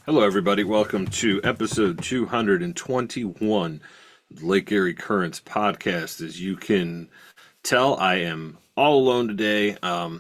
Hello, everybody. Welcome to episode 221 of the Lake Erie Currents podcast. As you can tell, I am all alone today.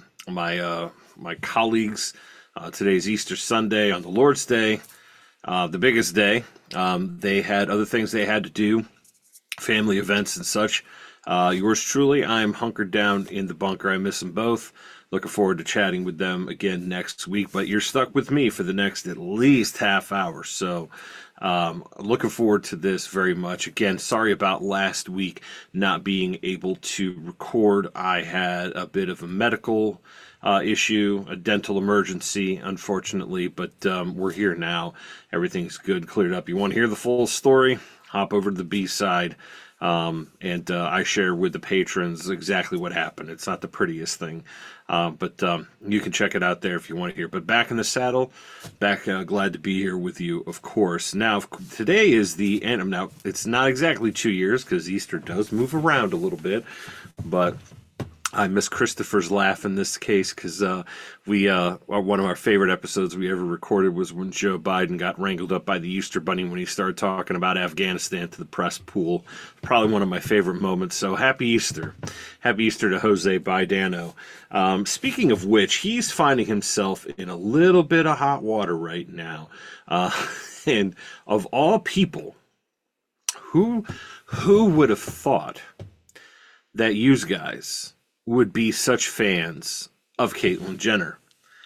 My colleagues, today's Easter Sunday on the Lord's Day, the biggest day. They had other things they had to do, family events and such. Yours truly, I'm hunkered down in the bunker. I miss them both. Looking forward to chatting with them again next week, but you're stuck with me for the next at least half hour. So, looking forward to this very much. Again, sorry about last week not being able to record. I had a bit of a medical issue, a dental emergency, unfortunately, but we're here now. Everything's good, cleared up. You want to hear the full story? Hop over to the B side. And I share with the patrons exactly what happened. It's not the prettiest thing, but you can check it out there if you want to hear. But back in the saddle, glad to be here with you, of course. Now, today is the end. Now, it's not exactly 2 years because Easter does move around a little bit, but I miss Christopher's laugh in this case because one of our favorite episodes we ever recorded was when Joe Biden got wrangled up by the Easter Bunny when he started talking about Afghanistan to the press pool. Probably one of my favorite moments. So happy Easter. Happy Easter to Jose Bidano. Speaking of which, he's finding himself in a little bit of hot water right now. And of all people, who would have thought that you guys would be such fans of Caitlyn Jenner?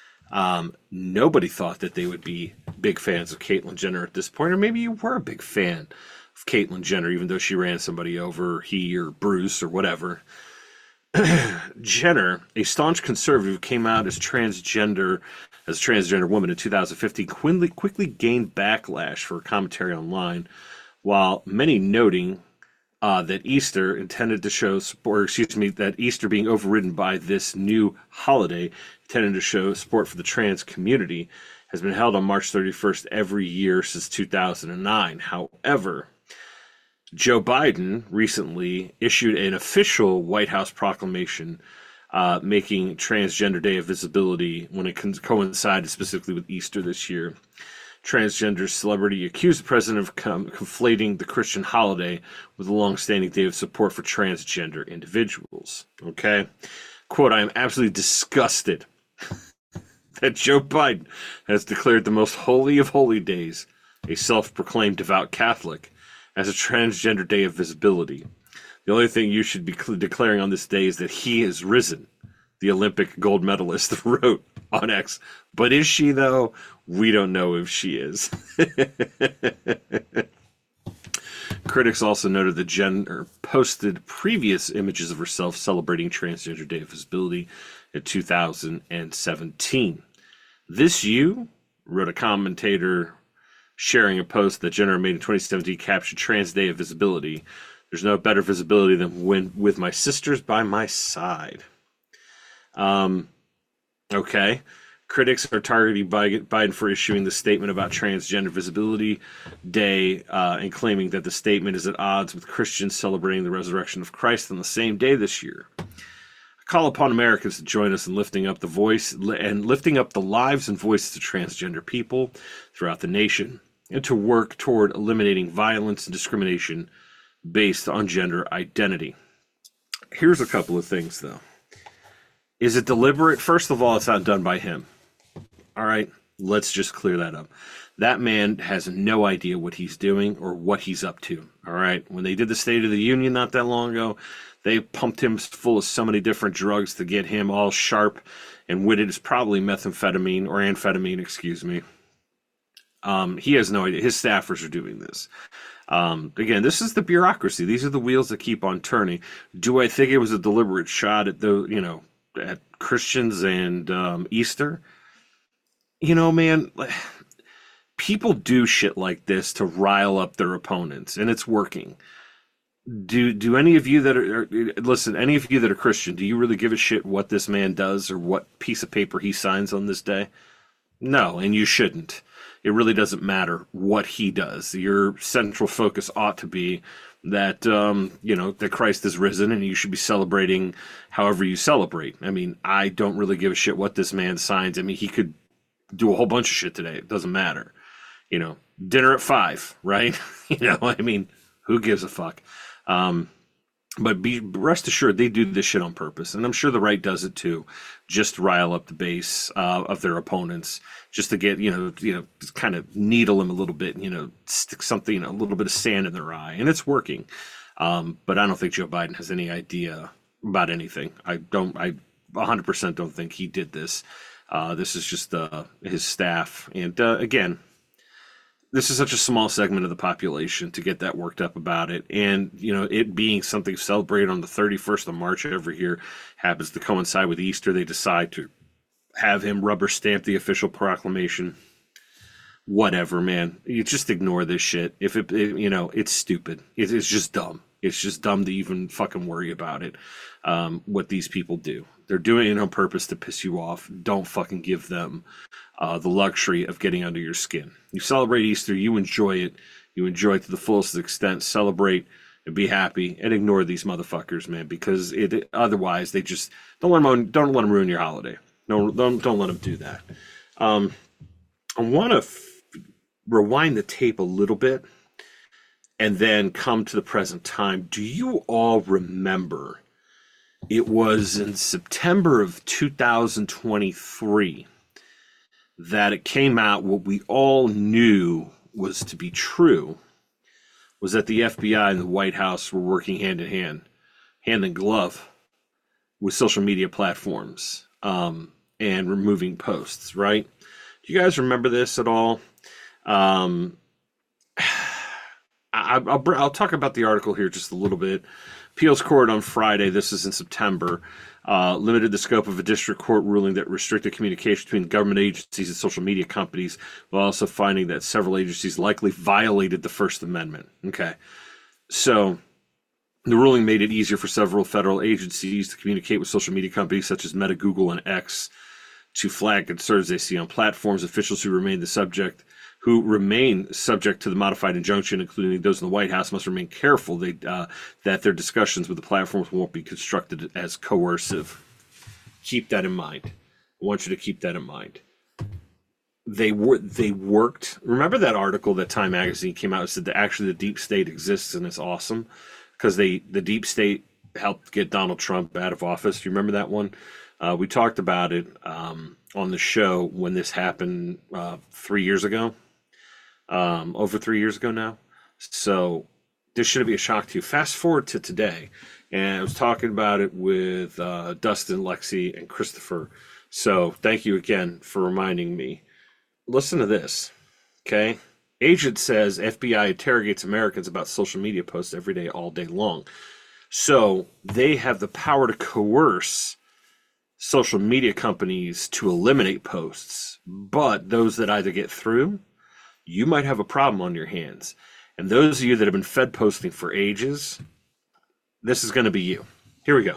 Nobody thought that they would be big fans of Caitlyn Jenner at this point, or maybe you were a big fan of Caitlyn Jenner, even though she ran somebody over, he or Bruce or whatever. Jenner, a staunch conservative, came out as a transgender woman in 2015, quickly gained backlash for her commentary online, while many noting that Easter intended to show support, that Easter being overridden by this new holiday intended to show support for the trans community has been held on March 31st every year since 2009. However, Joe Biden recently issued an official White House proclamation making Transgender Day of Visibility when it coincided specifically with Easter this year. Transgender celebrity accused the president of conflating the Christian holiday with a long-standing day of support for transgender individuals. Okay? Quote, I am absolutely disgusted that Joe Biden has declared the most holy of holy days, a self-proclaimed devout Catholic, as a transgender day of visibility. The only thing you should be declaring on this day is that he is risen, the Olympic gold medalist wrote on X. But is she, though? We don't know if she is. Critics also noted that Jenner posted previous images of herself celebrating Transgender Day of Visibility in 2017. This You, wrote a commentator sharing a post that Jenner made in 2017 captioned Trans Day of Visibility. There's no better visibility than when with my sisters by my side. Okay. Critics are targeting Biden for issuing the statement about Transgender Visibility Day and claiming that the statement is at odds with Christians celebrating the resurrection of Christ on the same day this year. I call upon Americans to join us in lifting up the voice and lifting up the lives and voices of transgender people throughout the nation, and to work toward eliminating violence and discrimination based on gender identity. Here's a couple of things, though. Is it deliberate? First of all, it's not done by him. All right, let's just clear that up. That man has no idea what he's doing or what he's up to. All right, when they did the State of the Union not that long ago, they pumped him full of so many different drugs to get him all sharp and witted. It's probably methamphetamine or amphetamine, excuse me. He has no idea. His staffers are doing this. Again, this is the bureaucracy. These are the wheels that keep on turning. Do I think it was a deliberate shot at at Christians and Easter? You know, man, people do shit like this to rile up their opponents, and it's working. Do any of you that are listen, any of you that are Christian, do you really give a shit what this man does or what piece of paper he signs on this day? No, and you shouldn't. It really doesn't matter what he does. Your central focus ought to be that that Christ is risen, and you should be celebrating however you celebrate. I mean, I don't really give a shit what this man signs. I mean, he could do a whole bunch of shit today. It doesn't matter. dinner at 5, right? I mean, who gives a fuck? But be rest assured they do this shit on purpose, and I'm sure the right does it too, just to rile up the base of their opponents, just to get just kind of needle them a little bit, stick something, a little bit of sand in their eye, and it's working. But I don't think Joe Biden has any idea about anything. I 100% don't think he did this. This is just his staff, and again, this is such a small segment of the population to get that worked up about it. And, it being something celebrated on the 31st of March every year happens to coincide with Easter. They decide to have him rubber stamp the official proclamation. Whatever, man. You just ignore this shit. If it's stupid. It's just dumb. It's just dumb to even fucking worry about it. What these people do. They're doing it on purpose to piss you off. Don't fucking give them the luxury of getting under your skin. You celebrate Easter, you enjoy it. You enjoy it to the fullest extent. Celebrate and be happy, and ignore these motherfuckers, man. Because otherwise, they just don't let them ruin your holiday. Don't let them do that. I want to rewind the tape a little bit, and then come to the present time. Do you all remember? It was in September of 2023 that it came out. What we all knew was to be true was that the FBI and the White House were working hand in glove with social media platforms and removing posts, right? Do you guys remember this at all? I'll talk about the article here just a little bit. Appeals court on Friday, this is in September, limited the scope of a district court ruling that restricted communication between government agencies and social media companies, while also finding that several agencies likely violated the First Amendment. Okay. So the ruling made it easier for several federal agencies to communicate with social media companies such as Meta, Google, and X to flag concerns they see on platforms. Officials who remain subject to the modified injunction, including those in the White House, must remain careful that their discussions with the platforms won't be constructed as coercive. Keep that in mind. I want you to keep that in mind. They worked. Remember that article that Time Magazine came out and said that actually the deep state exists and it's awesome because the deep state helped get Donald Trump out of office. Do you remember that one? We talked about it on the show when this happened 3 years ago. Over 3 years ago now. So this shouldn't be a shock to you. Fast forward to today, and I was talking about it with Dustin, Lexi, and Christopher. So thank you again for reminding me. Listen to this, okay? Agent says FBI interrogates Americans about social media posts every day, all day long. So they have the power to coerce social media companies to eliminate posts, but those that either get through, you might have a problem on your hands. And those of you that have been fed posting for ages, this is going to be you. Here we go.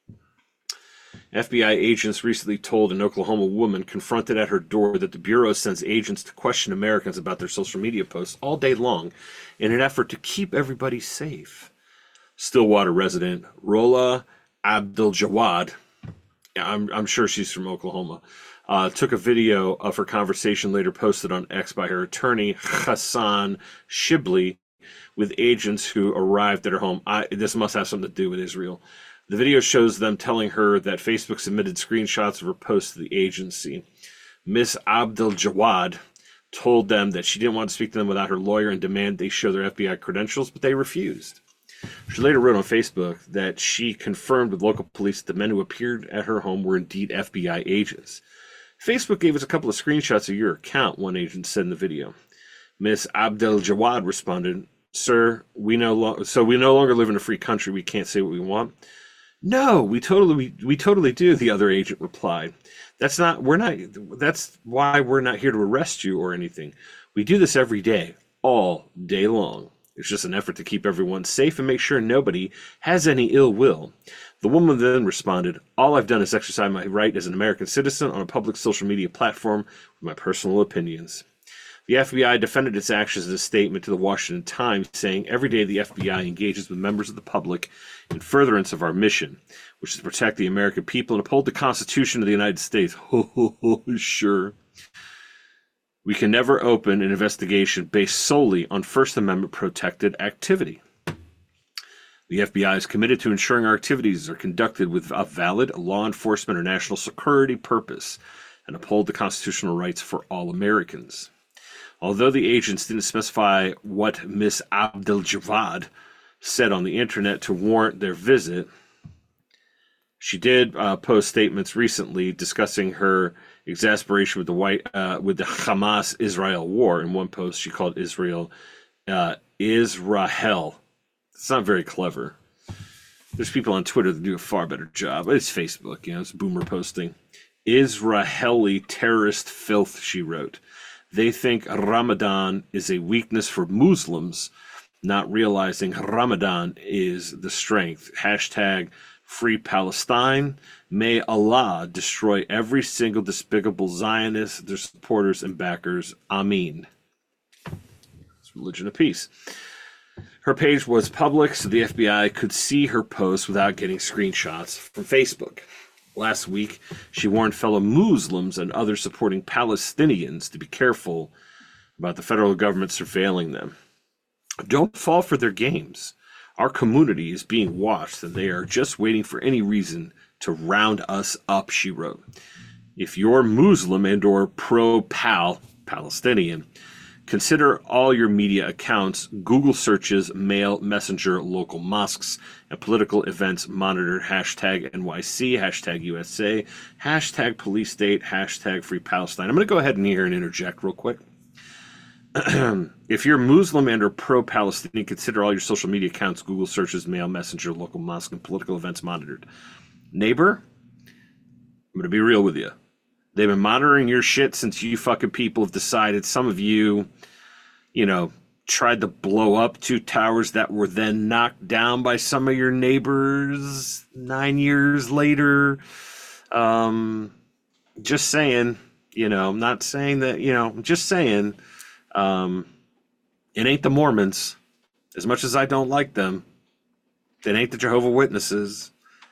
FBI agents recently told an Oklahoma woman confronted at her door that the Bureau sends agents to question Americans about their social media posts all day long in an effort to keep everybody safe. Stillwater resident Rola Abdul-Jawad, I'm sure she's from Oklahoma, took a video of her conversation later posted on X by her attorney, Hassan Shibli, with agents who arrived at her home. This must have something to do with Israel. The video shows them telling her that Facebook submitted screenshots of her post to the agency. Miss Abdul-Jawad told them that she didn't want to speak to them without her lawyer and demand they show their FBI credentials, but they refused. She later wrote on Facebook that she confirmed with local police that the men who appeared at her home were indeed FBI agents. Facebook gave us a couple of screenshots of your account, one agent said in the video. Miss Abdel-Jawad responded, "Sir, we no longer live in a free country. We can't say what we want." "No, we totally do," the other agent replied. That's why we're not here to arrest you or anything. We do this every day, all day long. It's just an effort to keep everyone safe and make sure nobody has any ill will. The woman then responded, "All I've done is exercise my right as an American citizen on a public social media platform with my personal opinions." The FBI defended its actions in a statement to the Washington Times, saying, "Every day the FBI engages with members of the public in furtherance of our mission, which is to protect the American people and uphold the Constitution of the United States." Sure. We can never open an investigation based solely on First Amendment protected activity. The FBI is committed to ensuring our activities are conducted with a valid law enforcement or national security purpose and uphold the constitutional rights for all Americans. Although the agents didn't specify what Miss Abdel-Jawad said on the internet to warrant their visit, she did post statements recently discussing her exasperation with the Hamas-Israel war. In one post, she called Israel Israel. It's not very clever. There's people on Twitter that do a far better job. It's Facebook, it's boomer posting. Israeli terrorist filth, she wrote. They think Ramadan is a weakness for Muslims, not realizing Ramadan is the strength. Hashtag Free Palestine. May Allah destroy every single despicable Zionist, their supporters and backers. Amen. It's religion of peace. Her page was public, so the FBI could see her post without getting screenshots from Facebook. Last week, she warned fellow Muslims and others supporting Palestinians to be careful about the federal government surveilling them. Don't fall for their games. Our community is being watched, and they are just waiting for any reason to round us up, she wrote. If you're Muslim and or pro-Palestinian, consider all your media accounts, Google searches, mail, messenger, local mosques, and political events monitored. Hashtag NYC, hashtag USA, hashtag police state, hashtag Free Palestine. I'm going to go ahead and here and interject real quick. If you're Muslim and or pro-Palestinian, consider all your social media accounts, Google searches, mail, messenger, local mosque, and political events monitored. Neighbor, I'm going to be real with you. They've been monitoring your shit since you fucking people have decided. Some of you, tried to blow up 2 towers that were then knocked down by some of your neighbors 9 years later. Just saying, I'm not saying that, I'm just saying, it ain't the Mormons. As much as I don't like them, it ain't the Jehovah's Witnesses.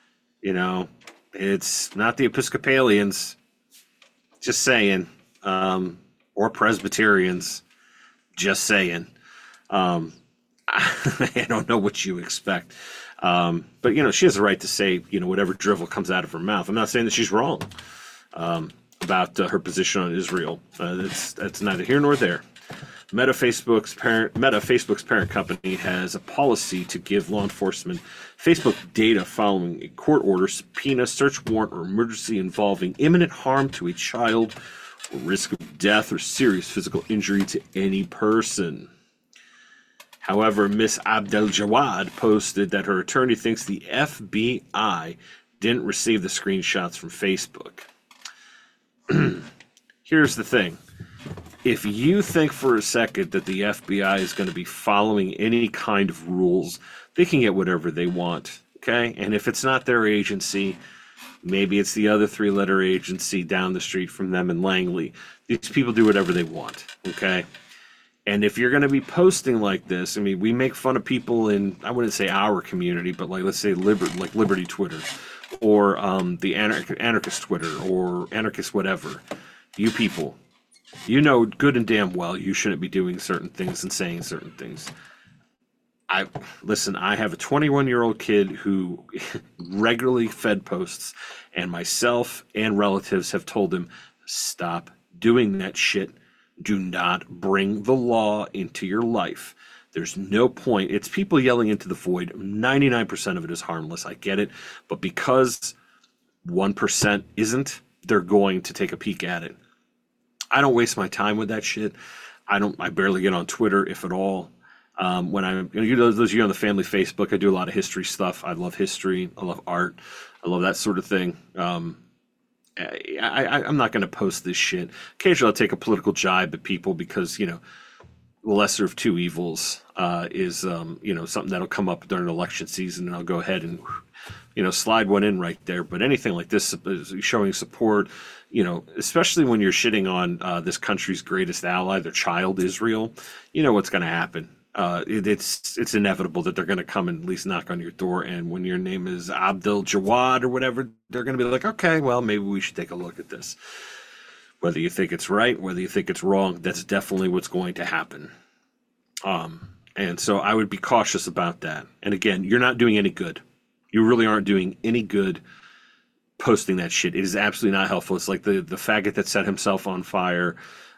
It's not the Episcopalians. Just saying. Or Presbyterians. Just saying. I don't know what you expect. But, she has the right to say, whatever drivel comes out of her mouth. I'm not saying that she's wrong about her position on Israel. That's neither here nor there. Meta, Facebook's parent company, has a policy to give law enforcement Facebook data following a court order, subpoena, search warrant, or emergency involving imminent harm to a child or risk of death or serious physical injury to any person. However, Ms. Abdel-Jawad posted that her attorney thinks the FBI didn't receive the screenshots from Facebook. Here's the thing. If you think for a second that the FBI is going to be following any kind of rules, they can get whatever they want, okay? And if it's not their agency, maybe it's the other 3-letter agency down the street from them in Langley. These people do whatever they want, okay? And if you're going to be posting like this, we make fun of people in, I wouldn't say our community, but let's say Liberty Twitter, or the anarchist Twitter, or anarchist whatever. You people, good and damn well you shouldn't be doing certain things and saying certain things. I have a 21-year-old kid who regularly fed posts, and myself and relatives have told him, stop doing that shit. Do not bring the law into your life. There's no point. It's people yelling into the void. 99% of it is harmless. I get it. But because 1% isn't, they're going to take a peek at it. I don't waste my time with that shit. I barely get on Twitter, if at all. Those of you on the family Facebook, I do a lot of history stuff. I love history. I love art. I love that sort of thing. I'm not going to post this shit. Occasionally I'll take a political jibe at people because, the lesser of two evils is, something that'll come up during election season, and I'll go ahead and, slide one in right there. But anything like this, showing support, especially when you're shitting on this country's greatest ally, their child, Israel, what's going to happen. It's inevitable that they're going to come and at least knock on your door, and when your name is Abdel Jawad or whatever, they're going to be like, okay, well, maybe we should take a look at this. Whether you think it's right, whether you think it's wrong, that's definitely what's going to happen. And so I would be cautious about that. And again, you're not doing any good. You really aren't doing any good posting that shit. It is absolutely not helpful. It's like the faggot that set himself on fire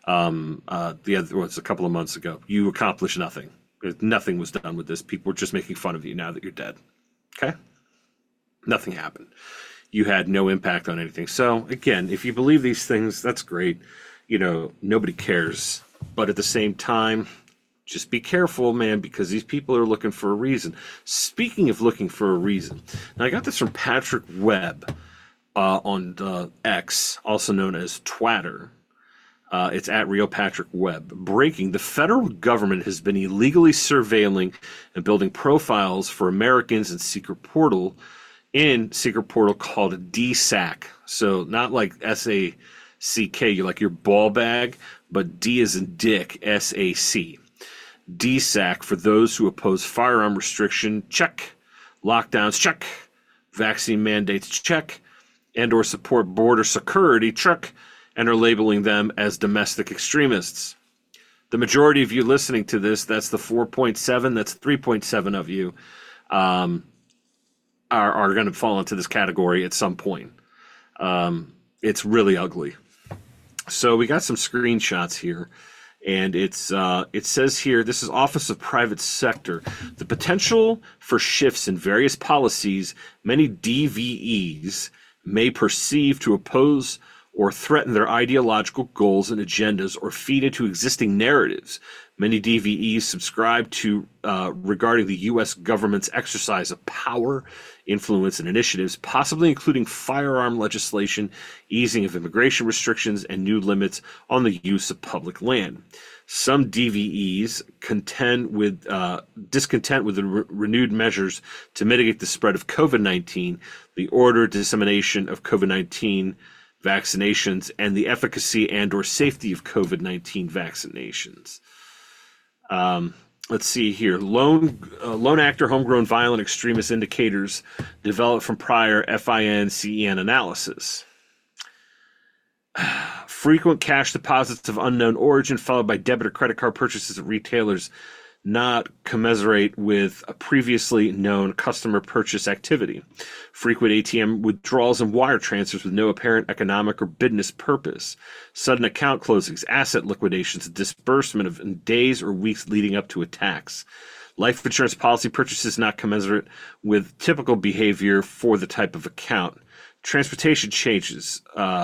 a couple of months ago. You accomplished nothing. Nothing was done with this. People were just making fun of you now that you're dead. Okay? Nothing happened. You had no impact on anything. So again, if you believe these things, that's great. Nobody cares. But at the same time, just be careful, man, because these people are looking for a reason. Speaking of looking for a reason, now I got this from Patrick Webb on X, also known as Twatter. It's at Real Patrick Webb. Breaking: the federal government has been illegally surveilling and building profiles for Americans in secret portal called DSAC. So not like S-A-C-K, you like your ball bag, but D as in dick, S-A-C. DSAC for those who oppose firearm restriction, check. Lockdowns, check. Vaccine mandates, check. And or support border security, check. And are labeling them as domestic extremists. The majority of you listening to this, that's the 4.7, that's 3.7 of you, are going to fall into this category at some point. It's really ugly. So we got some screenshots here. And it says here, this is Office of Private Sector. The potential for shifts in various policies many DVEs may perceive to oppose or threaten their ideological goals and agendas or feed into existing narratives. Many DVEs subscribe to regarding the U.S. government's exercise of power, influence, and initiatives, possibly including firearm legislation, easing of immigration restrictions, and new limits on the use of public land. Some DVEs discontent with the renewed measures to mitigate the spread of COVID-19, the order dissemination of COVID-19 vaccinations, and the efficacy and or safety of COVID-19 vaccinations. Let's see here. Lone actor, homegrown violent extremist indicators developed from prior FIN-CEN analysis. Frequent cash deposits of unknown origin followed by debit or credit card purchases at retailers not commensurate with a previously known customer purchase activity. Frequent ATM withdrawals and wire transfers with no apparent economic or business purpose. Sudden account closings, asset liquidations, disbursement of in days or weeks leading up to attacks. Life insurance policy purchases not commensurate with typical behavior for the type of account. Transportation charges,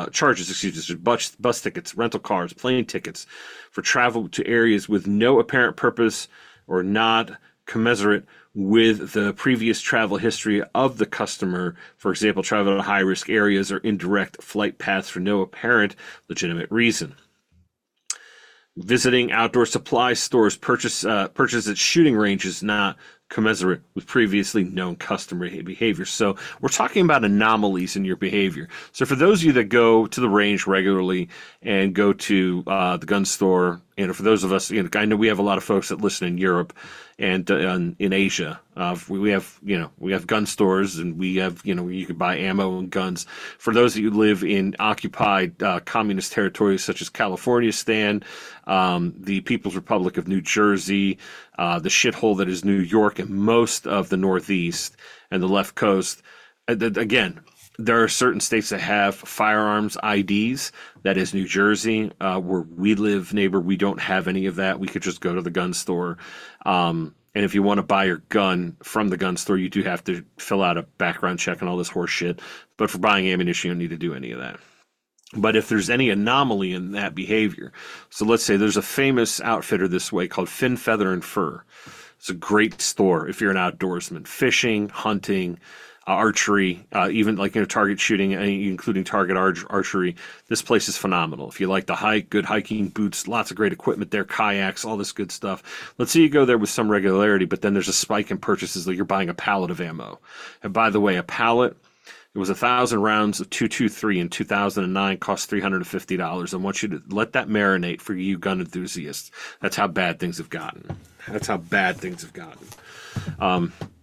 bus tickets, rental cars, plane tickets for travel to areas with no apparent purpose or not commensurate with the previous travel history of the customer. For example, travel to high-risk areas or indirect flight paths for no apparent legitimate reason. Visiting outdoor supply stores, purchase at shooting ranges not commensurate with previously known customer behavior. So we're talking about anomalies in your behavior. So for those of you that go to the range regularly and go to the gun store, and for those of us, I know we have a lot of folks that listen in Europe and in Asia. We have gun stores, and we have you can buy ammo and guns. For those of you who live in occupied communist territories such as California, the People's Republic of New Jersey, the shithole that is New York, and most of the Northeast and the left coast. Again, there are certain states that have firearms IDs. That is New Jersey. Where we live, neighbor, we don't have any of that. We could just go to the gun store. And if you want to buy your gun from the gun store, you do have to fill out a background check and all this horse shit. But for buying ammunition, you don't need to do any of that. But if there's any anomaly in that behavior, so let's say there's a famous outfitter this way called Fin, Feather, and Fur. It's a great store if you're an outdoorsman, fishing, hunting, archery, even target shooting, including target archery. This place is phenomenal. If you like to hike, good hiking boots, lots of great equipment there, kayaks, all this good stuff. Let's say you go there with some regularity, but then there's a spike in purchases, like you're buying a pallet of ammo. And by the way, a pallet, it was 1,000 rounds of .223 in 2009, cost $350. I want you to let that marinate for you gun enthusiasts. That's how bad things have gotten.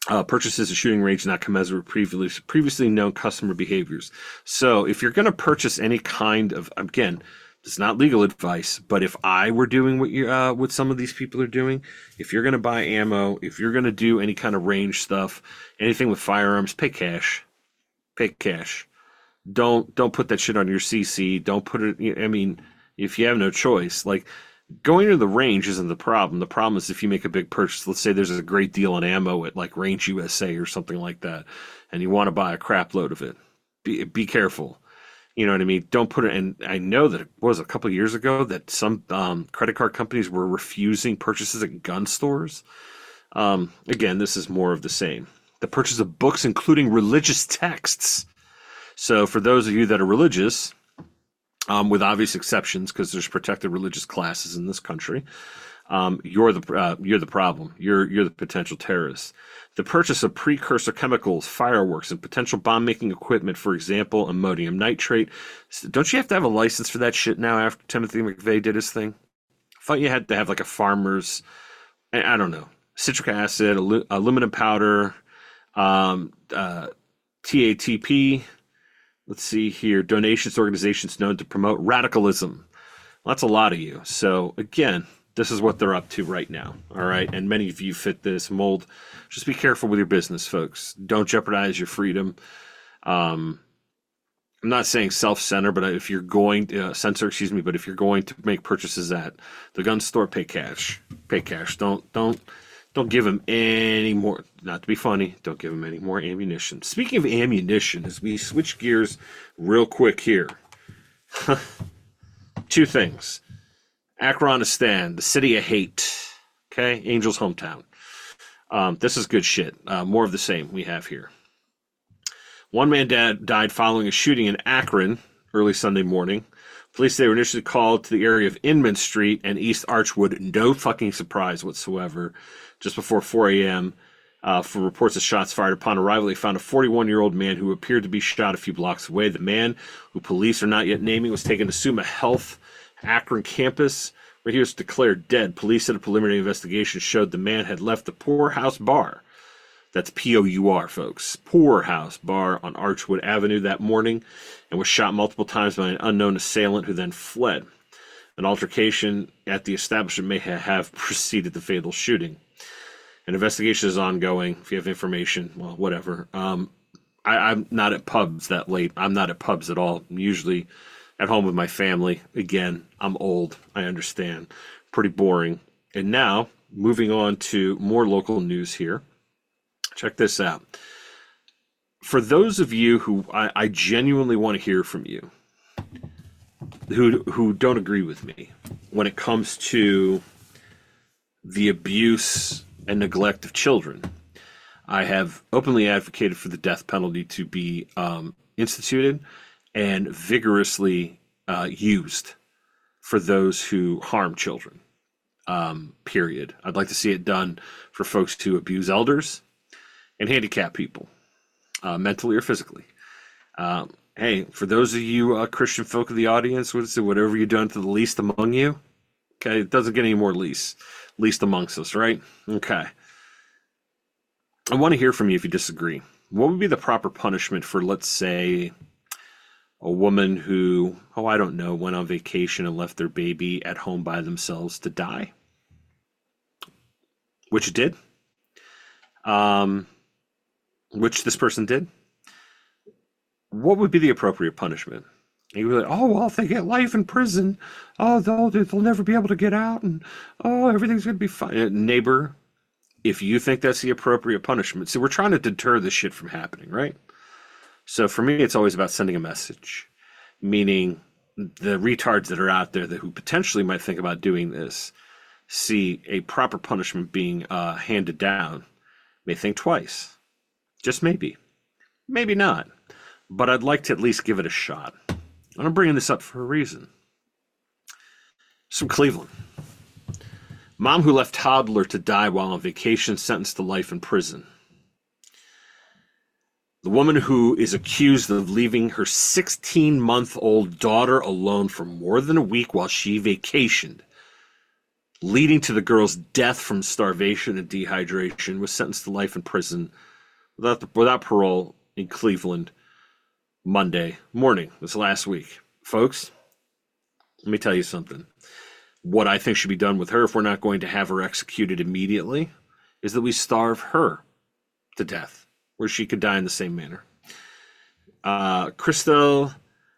Purchases a shooting range not commensurate with previously known customer behaviors. So if you're going to purchase any kind of, again, it's not legal advice, but if I were doing what some of these people are doing, if you're going to buy ammo, if you're going to do any kind of range stuff, anything with firearms, pay cash. Pay cash. Don't put that shit on your CC. Don't put it. I mean, if you have no choice, like going to the range isn't the problem. The problem is if you make a big purchase. Let's say there's a great deal on ammo at like Range USA or something like that, and you want to buy a crap load of it. Be careful. You know what I mean? Don't put it in. I know that it was a couple of years ago that some credit card companies were refusing purchases at gun stores. Again, this is more of the same. The purchase of books, including religious texts. So for those of you that are religious, with obvious exceptions, because there's protected religious classes in this country, you're the problem. You're the potential terrorist. The purchase of precursor chemicals, fireworks, and potential bomb-making equipment, for example, ammonium nitrate. Don't you have to have a license for that shit now after Timothy McVeigh did his thing? I thought you had to have like a farmer's, I don't know, citric acid, aluminum powder, TATP. Let's see here. Donations to organizations known to promote radicalism. Well, that's a lot of you. So again, this is what they're up to right now. All right. And many of you fit this mold. Just be careful with your business, folks. Don't jeopardize your freedom. I'm not saying self-censor, but if you're going to but if you're going to make purchases at the gun store, pay cash. Pay cash. Don't give them any more, not to be funny, don't give them any more ammunition. Speaking of ammunition, as we switch gears real quick here, two things. Akronistan, the city of hate, okay? Angel's hometown. This is good shit. More of the same we have here. One man died following a shooting in Akron early Sunday morning. Police say they were initially called to the area of Inman Street and East Archwood. No fucking surprise whatsoever. Just before 4 a.m., for reports of shots fired. Upon arrival, they found a 41-year-old man who appeared to be shot a few blocks away. The man, who police are not yet naming, was taken to Summa Health Akron campus, where he was declared dead. Police said a preliminary investigation showed the man had left the Poorhouse Bar. That's P-O-U-R, folks. Poorhouse Bar on Archwood Avenue that morning and was shot multiple times by an unknown assailant who then fled. An altercation at the establishment may have preceded the fatal shooting. An investigation is ongoing. If you have information, well, whatever. I'm not at pubs that late. I'm not at pubs at all. I'm usually at home with my family. Again, I'm old. I understand. Pretty boring. And now, moving on to more local news here. Check this out. For those of you who I genuinely want to hear from you, who don't agree with me when it comes to the abuse and neglect of children, I have openly advocated for the death penalty to be instituted and vigorously used for those who harm children. Period. I'd like to see it done for folks who abuse elders and handicapped people, mentally or physically. Hey, for those of you Christian folk of the audience, whatever you've done to the least among you, okay, it doesn't get any more least amongst us, right? Okay. I want to hear from you if you disagree. What would be the proper punishment for, let's say, a woman who, I don't know, went on vacation and left their baby at home by themselves to die? Which did. Which this person did. What would be the appropriate punishment? And you were like, well, if they get life in prison, they'll never be able to get out, and everything's going to be fine. Neighbor, if you think that's the appropriate punishment, see, we're trying to deter this shit from happening, right? So for me, it's always about sending a message, meaning the retards that are out there who potentially might think about doing this, see a proper punishment being handed down, may think twice. Just maybe. Maybe not. But I'd like to at least give it a shot. And I'm bringing this up for a reason. It's from Cleveland. Mom who left toddler to die while on vacation sentenced to life in prison. The woman who is accused of leaving her 16-month-old daughter alone for more than a week while she vacationed leading to the girl's death from starvation and dehydration, was sentenced to life in prison without parole in Cleveland Monday morning, this last week. Folks, let me tell you something. What I think should be done with her, if we're not going to have her executed immediately, is that we starve her to death, where she could die in the same manner. Crystal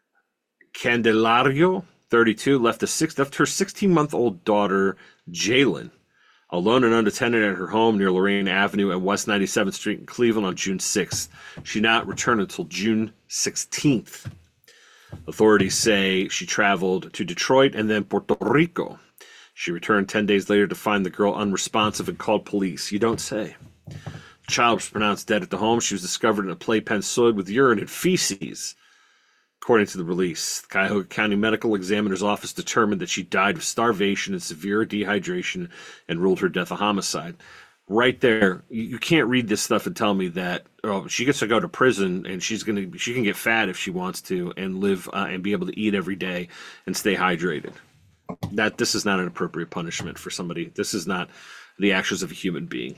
Candelario, 32, left her 16-month-old daughter, Jalen, alone and unattended at her home near Lorraine Avenue and West 97th Street in Cleveland on June 6th. She did not return until June 16th. Authorities say she traveled to Detroit and then Puerto Rico. She returned 10 days later to find the girl unresponsive and called police. You don't say. The child was pronounced dead at the home. She was discovered in a playpen soiled with urine and feces, according to the release. The Cuyahoga County Medical Examiner's Office determined that she died of starvation and severe dehydration and ruled her death a homicide. Right there, you can't read this stuff and tell me that she gets to go to prison and she can get fat if she wants to and live and be able to eat every day and stay hydrated. This is not an appropriate punishment for somebody. This is not the actions of a human being.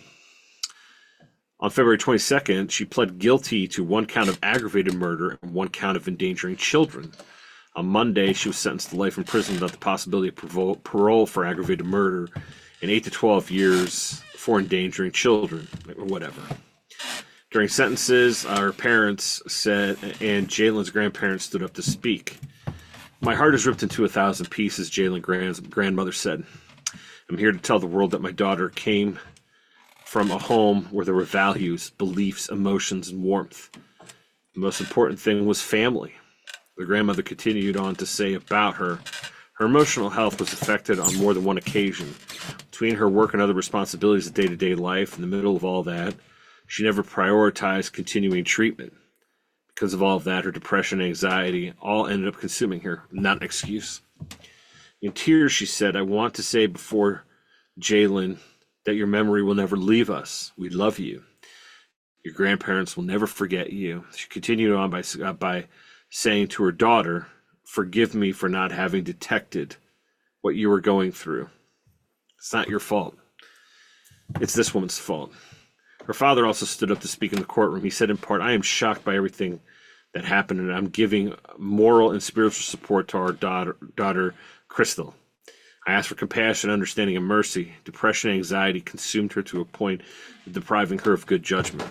On February 22nd, she pled guilty to 1 count of aggravated murder and 1 count of endangering children. On Monday, she was sentenced to life in prison without the possibility of parole for aggravated murder and 8 to 12 years for endangering children, or whatever. During sentences, our parents said, and Jalen's grandparents stood up to speak. My heart is ripped into 1,000 pieces, Jalen's grandmother said. I'm here to tell the world that my daughter came from a home where there were values, beliefs, emotions, and warmth. The most important thing was family. The grandmother continued on to say about her emotional health was affected on more than one occasion. Between her work and other responsibilities of day-to-day life, in the middle of all that, she never prioritized continuing treatment. Because of all of that, her depression and anxiety all ended up consuming her. Not an excuse. In tears, she said, I want to say before Jalen that your memory will never leave us. We love you. Your grandparents will never forget you. She continued on by saying to her daughter, forgive me for not having detected what you were going through. It's not your fault. It's this woman's fault. Her father also stood up to speak in the courtroom. He said in part, I am shocked by everything that happened, and I'm giving moral and spiritual support to our daughter Crystal. I ask for compassion, understanding, and mercy. Depression and anxiety consumed her to a point of depriving her of good judgment.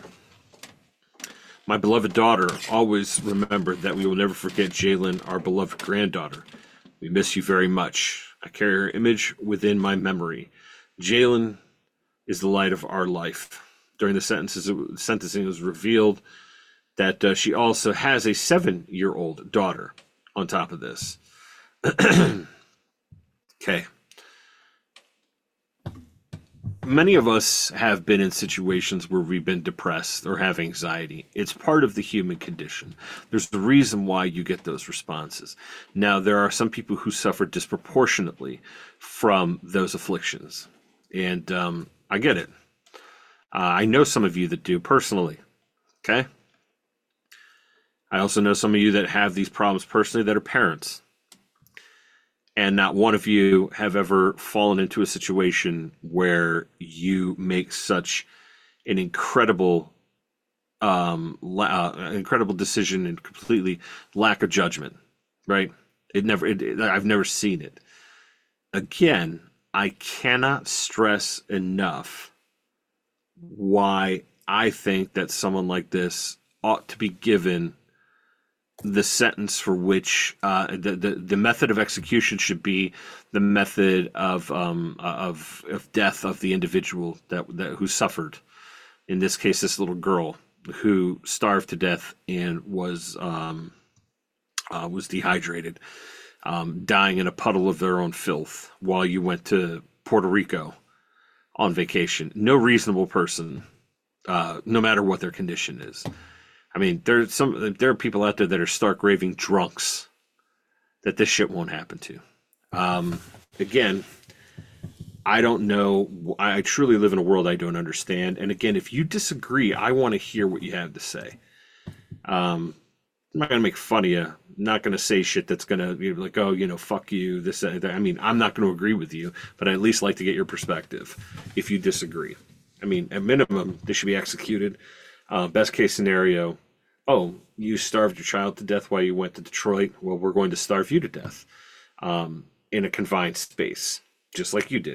My beloved daughter, always remember that we will never forget Jalen, our beloved granddaughter. We miss you very much. I carry her image within my memory. Jalen is the light of our life. During the sentencing, it was revealed that she also has a 7-year-old daughter on top of this. Okay. Many of us have been in situations where we've been depressed or have anxiety. It's part of the human condition. There's the reason why you get those responses. Now, there are some people who suffer disproportionately from those afflictions. And I get it. I know some of you that do personally. Okay? I also know some of you that have these problems personally that are parents. And not one of you have ever fallen into a situation where you make such an incredible decision and completely lack of judgment, right? I've never seen it. Again, I cannot stress enough why I think that someone like this ought to be given the sentence for which the method of execution should be the method of death of the individual that who suffered. In this case, this little girl who starved to death and was dehydrated, dying in a puddle of their own filth while you went to Puerto Rico on vacation. No reasonable person, no matter what their condition is. I mean, there are people out there that are stark raving drunks that this shit won't happen to. Again, I don't know. I truly live in a world I don't understand. And again, if you disagree, I want to hear what you have to say. I'm not gonna make fun of you. I'm not gonna say shit that's gonna be like, oh, fuck you. This, that. I mean, I'm not gonna agree with you, but I at least like to get your perspective. If you disagree, I mean, at minimum, they should be executed. Best case scenario, oh, you starved your child to death while you went to Detroit. Well, we're going to starve you to death in a confined space, just like you did.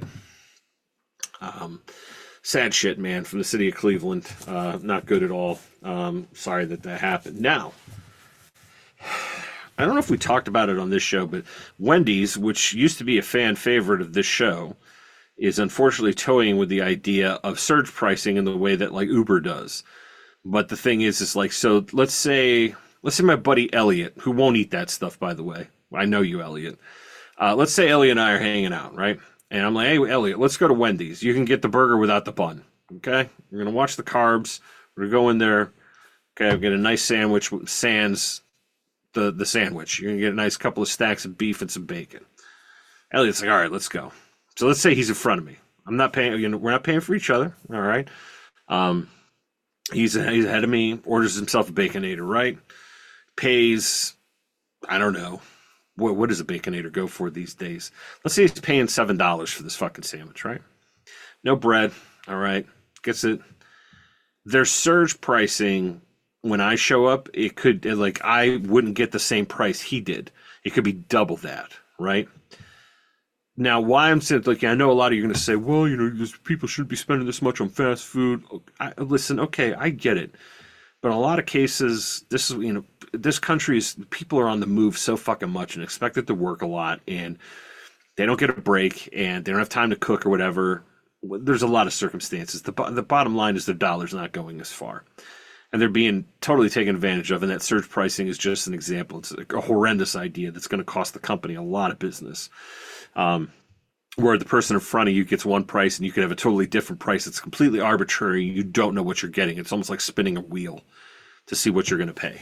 Sad shit, man, from the city of Cleveland. Not good at all. Sorry that happened. Now, I don't know if we talked about it on this show, but Wendy's, which used to be a fan favorite of this show, is unfortunately toying with the idea of surge pricing in the way that like Uber does. But the thing is like, so let's say my buddy Elliot, who won't eat that stuff, by the way. I know you, Elliot. Let's say Elliot and I are hanging out, right? And I'm like, hey, Elliot, let's go to Wendy's. You can get the burger without the bun. Okay? We're going to watch the carbs. We're going to go in there. Okay, I'll get a nice sandwich sans the sandwich. You're going to get a nice couple of stacks of beef and some bacon. Elliot's like, all right, let's go. So let's say he's in front of me. I'm not paying, we're not paying for each other. All right. He's ahead of me, orders himself a Baconator, right? Pays, I don't know. What does a Baconator go for these days? Let's say he's paying $7 for this fucking sandwich, right? No bread, all right. Gets it. There's surge pricing. When I show up, it could, like, I wouldn't get the same price he did. It could be double that, right? Now, why I'm saying, like, I know a lot of you are going to say, well, people shouldn't be spending this much on fast food. Listen, okay, I get it. But in a lot of cases, this country is, people are on the move so fucking much and expected to work a lot, and they don't get a break, and they don't have time to cook or whatever. There's a lot of circumstances. The bottom line is their dollar's not going as far. And they're being totally taken advantage of, and that surge pricing is just an example. It's a horrendous idea that's going to cost the company a lot of business. Where the person in front of you gets one price and you could have a totally different price that's completely arbitrary. You don't know what you're getting. It's almost like spinning a wheel to see what you're going to pay.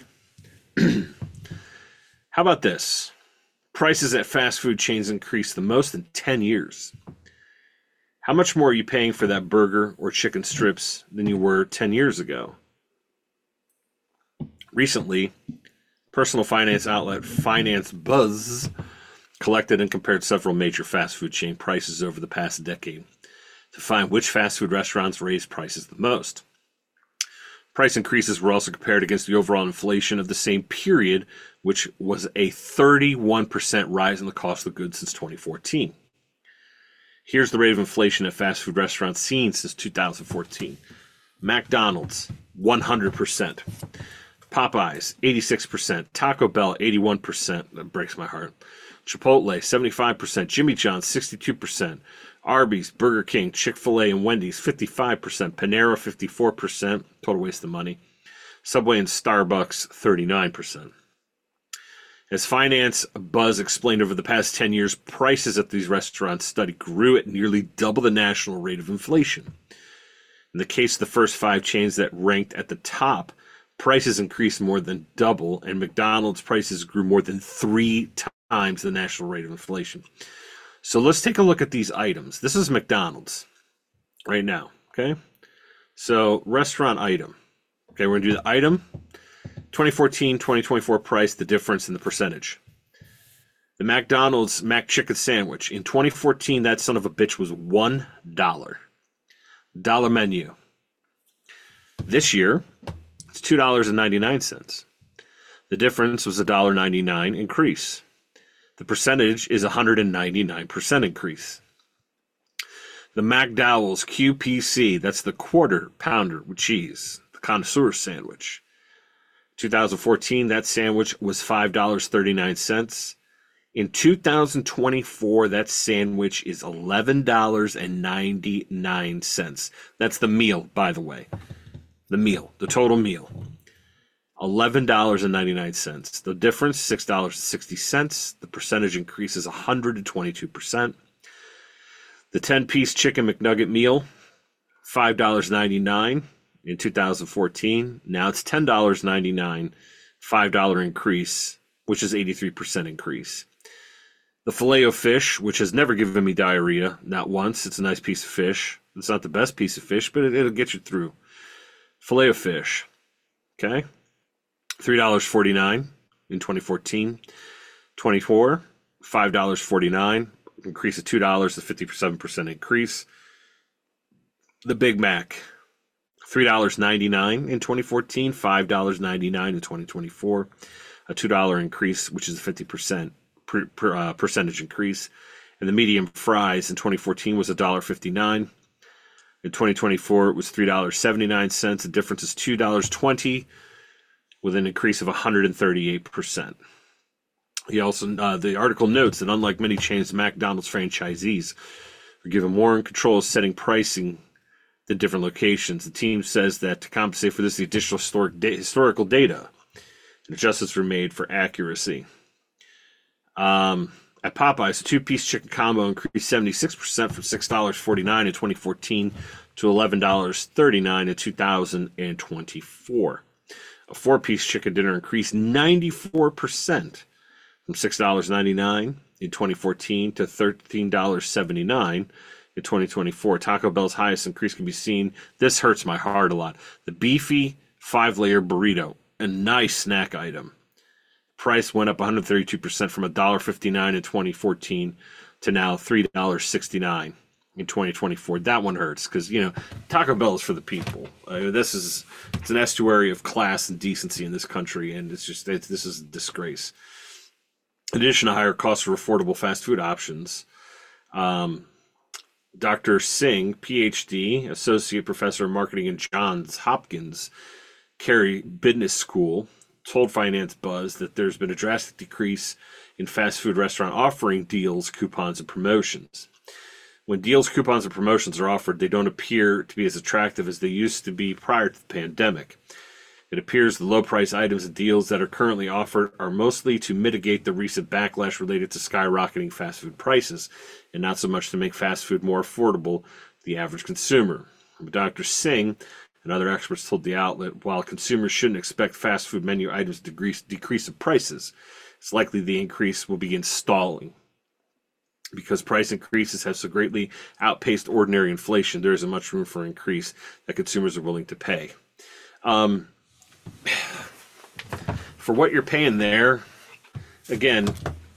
How about this? Prices at fast food chains increased the most in 10 years. How much more are you paying for that burger or chicken strips than you were 10 years ago? Recently, personal finance outlet Finance Buzz collected and compared several major fast food chain prices over the past decade to find which fast food restaurants raised prices the most. Price increases were also compared against the overall inflation of the same period, which was a 31% rise in the cost of goods since 2014. Here's the rate of inflation at fast food restaurants seen since 2014. McDonald's, 100%. Popeyes, 86%. Taco Bell, 81%. That breaks my heart. Chipotle, 75%. Jimmy John's, 62%. Arby's, Burger King, Chick-fil-A, and Wendy's, 55%. Panera, 54%. Total waste of money. Subway and Starbucks, 39%. As Finance Buzz explained, over the past 10 years, prices at these restaurants study grew at nearly double the national rate of inflation. In the case of the first 5 chains that ranked at the top, prices increased more than double, and McDonald's prices grew more than 3 times the national rate of inflation. So let's take a look at these items. This is McDonald's right now, okay? So restaurant item. Okay, we're going to do the item, 2014, 2024 price, the difference in the percentage. The McDonald's Mac Chicken Sandwich. In 2014, that son of a bitch was $1. Dollar menu. This year, it's $2.99. The difference was a $1.99 increase. The percentage is 199% increase. The McDowell's QPC, that's the quarter pounder with cheese, the connoisseur sandwich. 2014, that sandwich was $5.39. In 2024, that sandwich is $11.99. That's the meal, by the way. The meal, the total meal. $11.99. The difference, $6.60. The percentage increase is 122%. The 10-piece chicken McNugget meal, $5.99 in 2014. Now it's $10.99, $5 increase, which is 83% increase. The Filet-O-Fish, which has never given me diarrhea, not once. It's a nice piece of fish. It's not the best piece of fish, but it'll get you through. Filet-O-Fish, okay? $3.49 in 2014. 24, $5.49, increase of $2, a 57% increase. The Big Mac, $3.99 in 2014, $5.99 in 2024, a $2 increase, which is a 50% percentage increase. And the medium fries in 2014 was $1.59. In 2024, it was $3.79. The difference is $2.20, with an increase of 138%. He also, the article notes that unlike many chains, McDonald's franchisees are given more control of setting pricing than different locations. The team says that to compensate for this, the additional historical data and adjustments were made for accuracy. At Popeyes, a two-piece chicken combo increased 76% from $6.49 in 2014 to $11.39 in 2024. A four-piece chicken dinner increased 94% from $6.99 in 2014 to $13.79 in 2024. Taco Bell's highest increase can be seen. This hurts my heart a lot. The beefy 5-layer burrito, a nice snack item. Price went up 132% from $1.59 in 2014 to now $3.69 in 2024. That one hurts because, Taco Bell is for the people. It's an estuary of class and decency in this country, and this is a disgrace. In addition to higher costs for affordable fast food options, Dr. Singh, PhD, Associate Professor of Marketing at Johns Hopkins Carey Business School, told Finance Buzz that there's been a drastic decrease in fast food restaurant offering deals, coupons, and promotions. When deals, coupons, and promotions are offered, they don't appear to be as attractive as they used to be prior to the pandemic. It appears the low-price items and deals that are currently offered are mostly to mitigate the recent backlash related to skyrocketing fast food prices, and not so much to make fast food more affordable to the average consumer. But Dr. Singh and other experts told the outlet, while consumers shouldn't expect fast food menu items to decrease in prices, it's likely the increase will begin stalling. Because price increases have so greatly outpaced ordinary inflation, there isn't much room for an increase that consumers are willing to pay. For what you're paying there, again,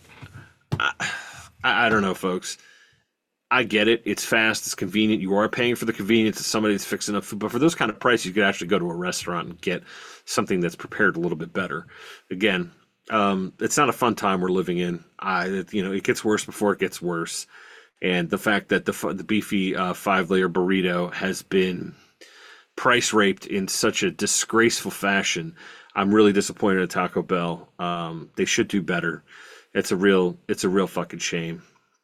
I don't know, folks. I get it. It's fast. It's convenient. You are paying for the convenience of somebody that's fixing up food. But for those kind of prices, you could actually go to a restaurant and get something that's prepared a little bit better. Again, it's not a fun time we're living in. It gets worse before it gets worse. And the fact that the beefy 5-layer burrito has been price raped in such a disgraceful fashion, I'm really disappointed at Taco Bell. They should do better. It's a real fucking shame.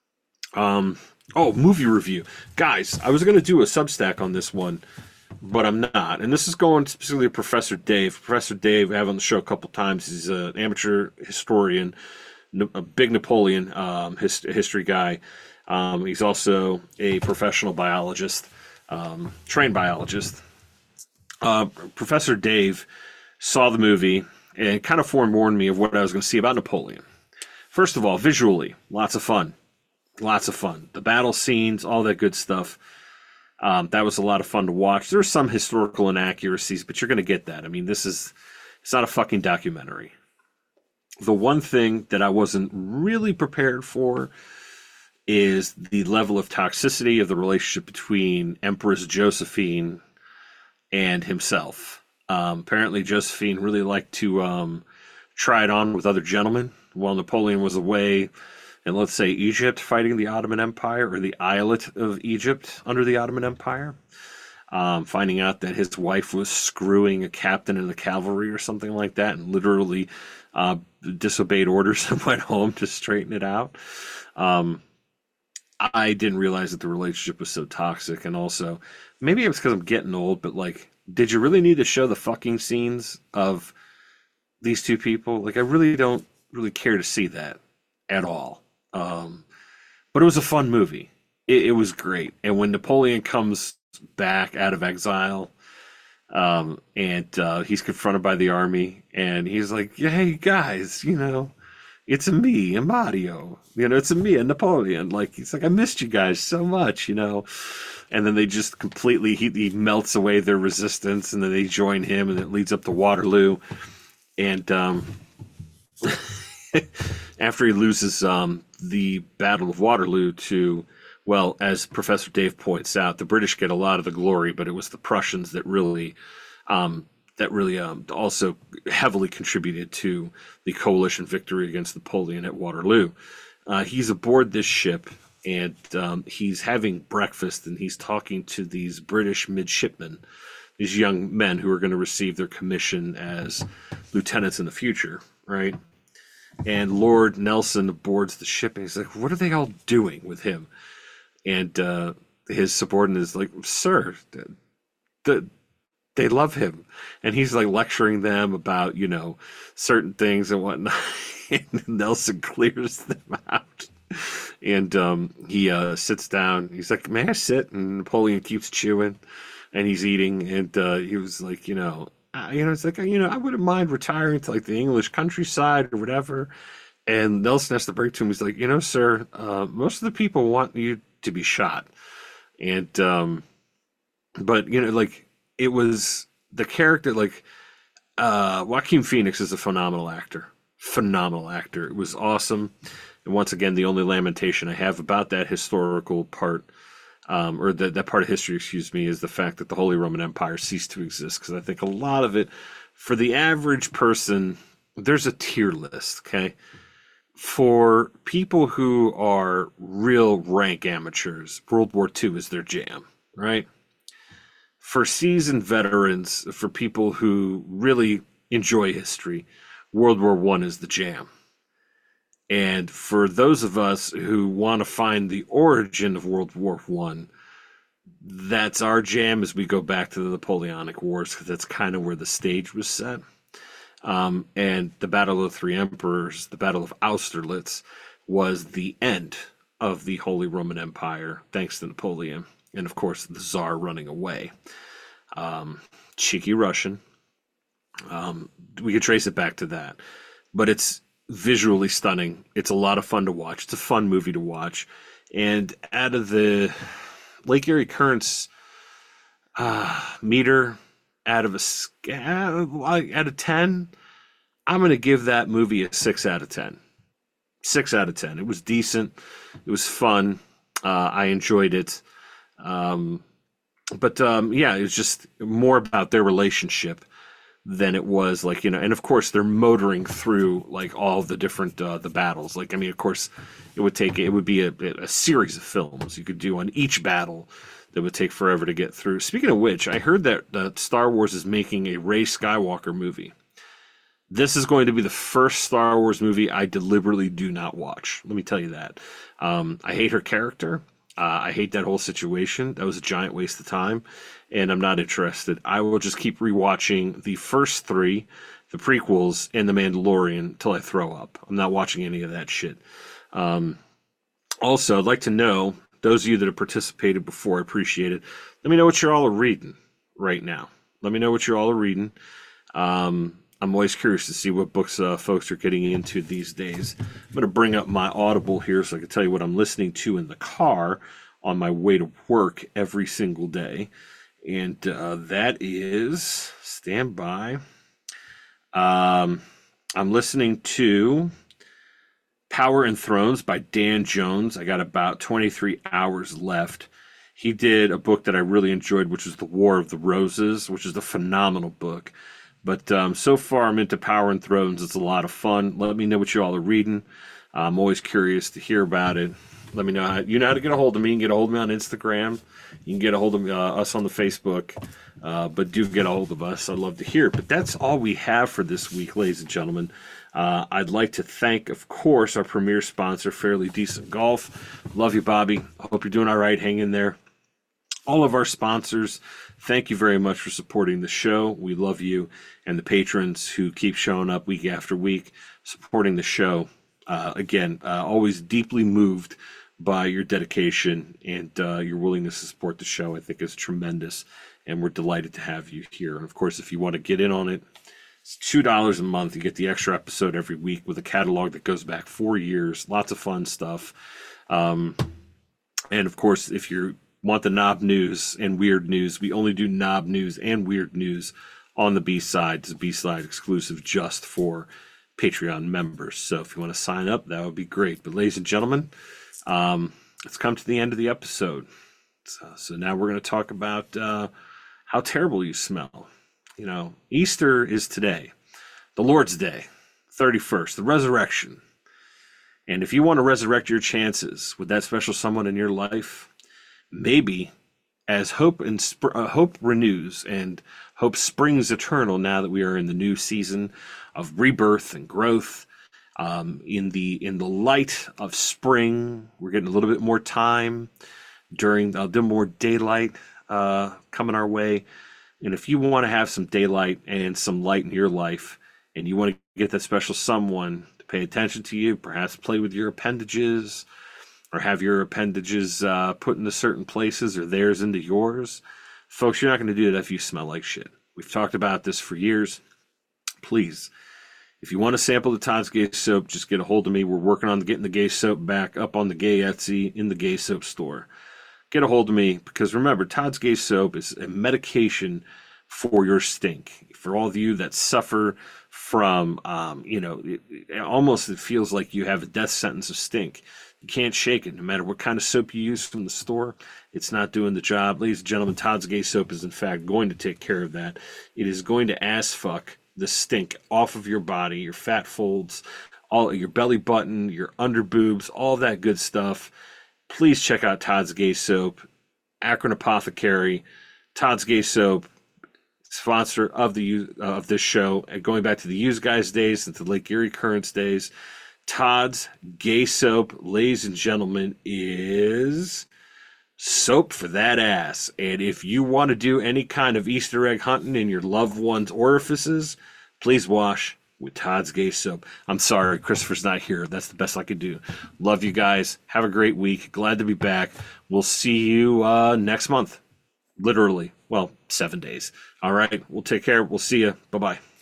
Movie review. Guys, I was going to do a Substack on this one, but I'm not. And this is going specifically to Professor Dave. Professor Dave, I have on the show a couple times. He's an amateur historian, a big Napoleon history guy. He's also a professional biologist, trained biologist. Professor Dave saw the movie and kind of forewarned me of what I was going to see about Napoleon. First of all, visually, lots of fun. Lots of fun. The battle scenes, all that good stuff. That was a lot of fun to watch. There's some historical inaccuracies, but you're going to get that. I mean, it's not a fucking documentary. The one thing that I wasn't really prepared for is the level of toxicity of the relationship between Empress Josephine and himself. Apparently, Josephine really liked to try it on with other gentlemen while Napoleon was away in, let's say, Egypt fighting the Ottoman Empire, or the Eyalet of Egypt under the Ottoman Empire. Finding out that his wife was screwing a captain in the cavalry or something like that, and literally disobeyed orders and went home to straighten it out. I didn't realize that the relationship was so toxic, and also, maybe it's because I'm getting old, but did you really need to show the fucking scenes of these two people? I really don't really care to see that at all. But it was a fun movie. It was great. And when Napoleon comes back out of exile, and he's confronted by the army, and he's like, yeah, hey guys, it's me, Mario. It's me and Napoleon. He's like, I missed you guys so much, And then they just completely, he melts away their resistance, and then they join him, and it leads up to Waterloo. And after he loses the Battle of Waterloo to, well, as Professor Dave points out, the British get a lot of the glory, but it was the Prussians that really also heavily contributed to the coalition victory against Napoleon at Waterloo. He's aboard this ship, and he's having breakfast, and he's talking to these British midshipmen, these young men who are going to receive their commission as lieutenants in the future, right? And Lord Nelson boards the ship, and he's like, "What are they all doing with him?" And his subordinate is like, "Sir, the they love him," and he's like lecturing them about certain things and whatnot. And Nelson clears them out, and he sits down. He's like, "May I sit?" And Napoleon keeps chewing, and he's eating, and he was like, it's like, I wouldn't mind retiring to like the English countryside or whatever. And Nelson has to break to him. He's like, sir, most of the people want you to be shot, and but like it was the character, like Joaquin Phoenix is a phenomenal actor. It was awesome. And once again, the only lamentation I have about that historical part, or that part of history, excuse me, is the fact that the Holy Roman Empire ceased to exist. Because I think a lot of it, for the average person, there's a tier list, okay? For people who are real rank amateurs, World War II is their jam, right? For seasoned veterans, for people who really enjoy history, World War One is the jam. And for those of us who want to find the origin of World War One, that's our jam as we go back to the Napoleonic Wars, because that's kind of where the stage was set. And the Battle of the Three Emperors, the Battle of Austerlitz, was the end of the Holy Roman Empire, thanks to Napoleon. And of course, the Tsar running away. Cheeky Russian. We could trace it back to that. But it's visually stunning. It's a lot of fun to watch. It's a fun movie to watch. And out of the Lake Erie Currents meter, out of out of 10, I'm going to give that movie a 6 out of 10. 6 out of 10. It was decent. It was fun. I enjoyed it. But yeah, it was just more about their relationship than it was like, and of course they're motoring through like all the different the battles. Like, I mean, of course it would be a series of films you could do on each battle that would take forever to get through. Speaking of which, I heard that Star Wars is making a Rey Skywalker movie. This is going to be the first Star Wars movie I deliberately do not watch. Let me tell you that. I hate her character. I hate that whole situation. That was a giant waste of time, and I'm not interested. I will just keep rewatching the first three, the prequels, and The Mandalorian till I throw up. I'm not watching any of that shit. Also, I'd like to know, those of you that have participated before, I appreciate it. Let me know what you're all are reading right now. Let me know what you're all are reading. I'm always curious to see what books folks are getting into these days. I'm going to bring up my Audible here so I can tell you what I'm listening to in the car on my way to work every single day. And that is, stand by. I'm listening to Power and Thrones by Dan Jones. I got about 23 hours left. He did a book that I really enjoyed, which is The War of the Roses, which is a phenomenal book. But so far, I'm into Power and Thrones. It's a lot of fun. Let me know what you all are reading. I'm always curious to hear about it. Let me know how to get a hold of me. You can get a hold of me on Instagram. You can get a hold of us on the Facebook. But do get a hold of us. I'd love to hear it. But that's all we have for this week, ladies and gentlemen. I'd like to thank, of course, our premier sponsor, Fairly Decent Golf. Love you, Bobby. I hope you're doing all right. Hang in there. All of our sponsors, thank you very much for supporting the show. We love you, and the patrons who keep showing up week after week, supporting the show. Again, always deeply moved by your dedication and your willingness to support the show. I think is tremendous, and we're delighted to have you here. And of course, if you want to get in on it, it's $2 a month. You get the extra episode every week with a catalog that goes back 4 years. Lots of fun stuff. And of course, if you want the knob news and weird news, we only do knob news and weird news on the B-side. It's a B-side exclusive just for Patreon members. So if you want to sign up, that would be great. But ladies and gentlemen, it's come to the end of the episode. So now we're going to talk about how terrible you smell. You know, Easter is today, the Lord's Day, 31st, the resurrection. And if you want to resurrect your chances with that special someone in your life, maybe as hope hope renews and hope springs eternal now that we are in the new season of rebirth and growth, in the light of spring, we're getting a little bit more time during a little more daylight coming our way. And if you want to have some daylight and some light in your life, and you want to get that special someone to pay attention to you, perhaps play with your appendages, or have your appendages put into certain places or theirs into yours, folks, you're not going to do that if you smell like shit. We've talked about this for years. Please, if you want to sample the Todd's Gay Soap, just get a hold of me. We're working on getting the Gay Soap back up on the Gay Etsy in the Gay Soap store. Get a hold of me, because remember, Todd's Gay Soap is a medication for your stink. For all of you that suffer from, almost it feels like you have a death sentence of stink. You can't shake it. No matter what kind of soap you use from the store, it's not doing the job. Ladies and gentlemen, Todd's Gay Soap is in fact going to take care of that. It is going to ass fuck the stink off of your body, your fat folds, all your belly button, your under boobs, all that good stuff. Please check out Todd's Gay Soap, Akron Apothecary. Todd's Gay Soap, sponsor of this show, and going back to the Used Guys days and to Lake Erie Currents days. Todd's Gay Soap, ladies and gentlemen, is soap for that ass. And if you want to do any kind of Easter egg hunting in your loved one's orifices, please wash with Todd's Gay Soap. I'm sorry, Christopher's not here. That's the best I could do. Love you guys. Have a great week. Glad to be back. We'll see you next month. Literally. Well, 7 days. All right. We'll take care. We'll see you. Bye-bye.